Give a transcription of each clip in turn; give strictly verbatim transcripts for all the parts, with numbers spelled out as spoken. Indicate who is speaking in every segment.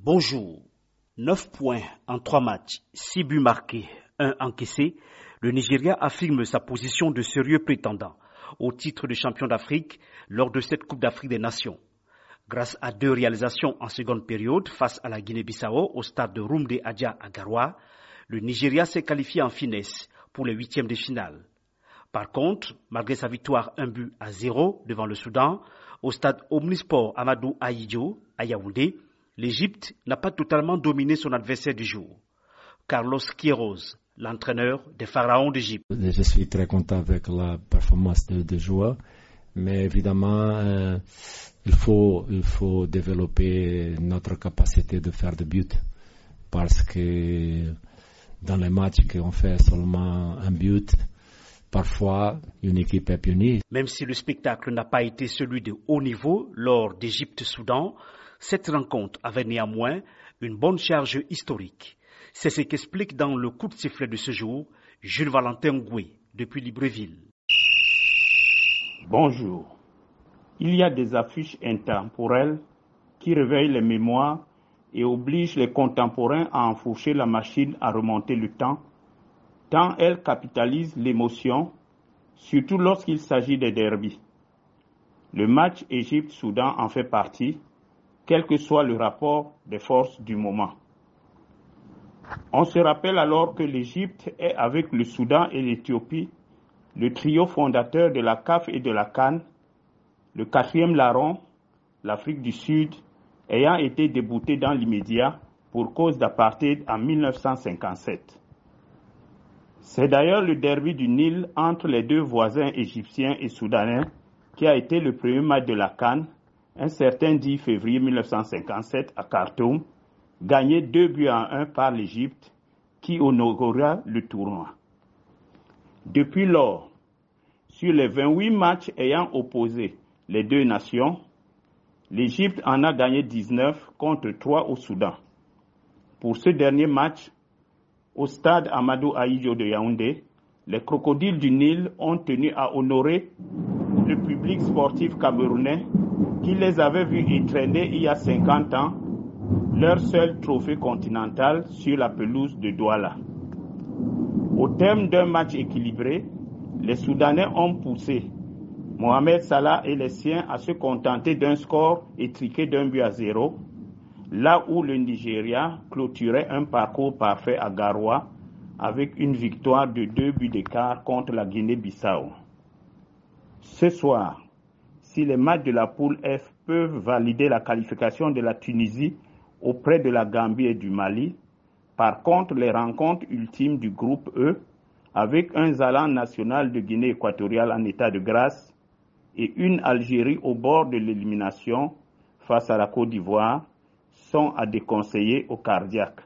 Speaker 1: Bonjour. neuf points en trois matchs, six buts marqués, un encaissé. Le Nigeria affirme sa position de sérieux prétendant au titre de champion d'Afrique lors de cette Coupe d'Afrique des Nations. Grâce à deux réalisations en seconde période face à la Guinée-Bissau au stade de Rumde Adja à Garoua, le Nigeria s'est qualifié en finesse pour les huitièmes de finale. Par contre, malgré sa victoire un but à zéro devant le Soudan, au stade Omnisport Amadou Ahidjo à Yaoundé, l'Égypte n'a pas totalement dominé son adversaire du jour. Carlos Queiroz, l'entraîneur des Pharaons d'Égypte.
Speaker 2: Je suis très content avec la performance des de joueurs, mais évidemment, euh, il faut, il faut développer notre capacité de faire des buts, parce que dans les matchs qu'on fait seulement un but, parfois une équipe est punie.
Speaker 1: Même si le spectacle n'a pas été celui de haut niveau lors d'Égypte-Soudan, cette rencontre avait néanmoins une bonne charge historique. C'est ce qu'explique dans le coup de sifflet de ce jour Jules Valentin Ngoué depuis Libreville.
Speaker 3: Bonjour. Il y a des affiches intemporelles qui réveillent les mémoires et obligent les contemporains à enfourcher la machine à remonter le temps, tant elles capitalisent l'émotion, surtout lorsqu'il s'agit des derbies. Le match Égypte-Soudan en fait partie, quel que soit le rapport des forces du moment. On se rappelle alors que l'Égypte est, avec le Soudan et l'Éthiopie, le trio fondateur de la C A F et de la CAN, le quatrième larron, l'Afrique du Sud, ayant été débouté dans l'immédiat pour cause d'apartheid en mille neuf cent cinquante-sept. C'est d'ailleurs le derby du Nil entre les deux voisins égyptiens et soudanais qui a été le premier match de la CAN, un certain dix février mille neuf cent cinquante-sept à Khartoum, gagné deux buts à un par l'Égypte, qui inaugura le tournoi. Depuis lors, sur les vingt-huit matchs ayant opposé les deux nations, l'Égypte en a gagné dix-neuf contre trois au Soudan. Pour ce dernier match, au stade Amadou Ahidjo de Yaoundé, les crocodiles du Nil ont tenu à honorer le public sportif camerounais qui les avait vus étreiner il y a cinquante ans leur seul trophée continental sur la pelouse de Douala. Au terme d'un match équilibré, les Soudanais ont poussé Mohamed Salah et les siens à se contenter d'un score étriqué d'un but à zéro, là où le Nigeria clôturait un parcours parfait à Garoua avec une victoire de deux buts d'écart contre la Guinée-Bissau. Ce soir, si les matchs de la poule F peuvent valider la qualification de la Tunisie auprès de la Gambie et du Mali, par contre, les rencontres ultimes du groupe E, avec un Zalan national de Guinée équatoriale en état de grâce et une Algérie au bord de l'élimination face à la Côte d'Ivoire, sont à déconseiller aux cardiaques.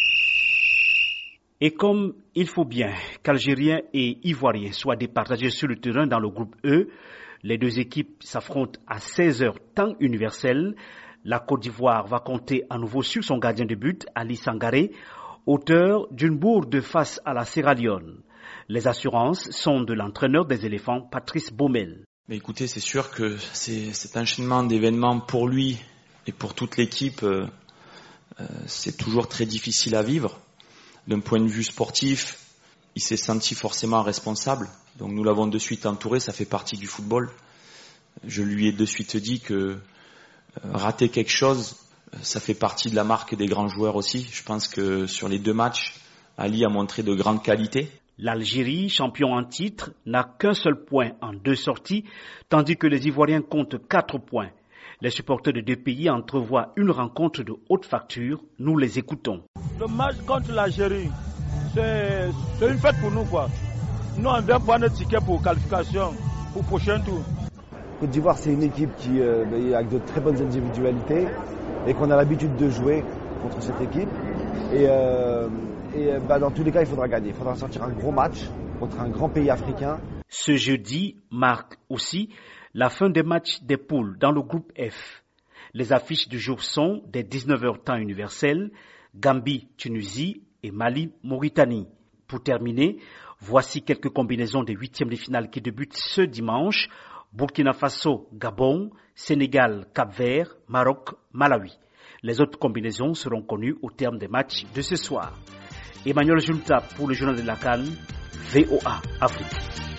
Speaker 1: Et comme il faut bien qu'Algériens et Ivoiriens soient départagés sur le terrain dans le groupe E, les deux équipes s'affrontent à seize heures temps universel. La Côte d'Ivoire va compter à nouveau sur son gardien de but, Ali Sangaré, auteur d'une bourde face à la Sierra Leone. Les assurances sont de l'entraîneur des éléphants, Patrice Baumel.
Speaker 4: Mais écoutez, c'est sûr que c'est, cet enchaînement d'événements pour lui et pour toute l'équipe, euh, euh, c'est toujours très difficile à vivre. D'un point de vue sportif, il s'est senti forcément responsable. Donc nous l'avons de suite entouré, ça fait partie du football. Je lui ai de suite dit que euh, rater quelque chose, ça fait partie de la marque des grands joueurs aussi. Je pense que sur les deux matchs, Ali a montré de grandes qualités.
Speaker 1: L'Algérie, champion en titre, n'a qu'un seul point en deux sorties, tandis que les Ivoiriens comptent quatre points. Les supporters de deux pays entrevoient une rencontre de haute facture. Nous les écoutons.
Speaker 5: Le match contre l'Algérie, c'est, c'est une fête pour nous, quoi. Nous, on vient prendre notre ticket pour qualification, pour le prochain tour.
Speaker 6: Côte d'Ivoire, c'est une équipe qui euh, avec de très bonnes individualités et qu'on a l'habitude de jouer contre cette équipe. Et, euh, et bah, dans tous les cas, il faudra gagner. Il faudra sortir un gros match contre un grand pays africain.
Speaker 1: Ce jeudi marque aussi la fin des matchs des poules dans le groupe F. Les affiches du jour sont des dix-neuf heures temps universel, Gambie, Tunisie et Mali, Mauritanie. Pour terminer, voici quelques combinaisons des huitièmes de finale qui débutent ce dimanche. Burkina Faso, Gabon, Sénégal, Cap-Vert, Maroc, Malawi. Les autres combinaisons seront connues au terme des matchs de ce soir. Emmanuel Junta pour le journal de la CAN, V O A Afrique.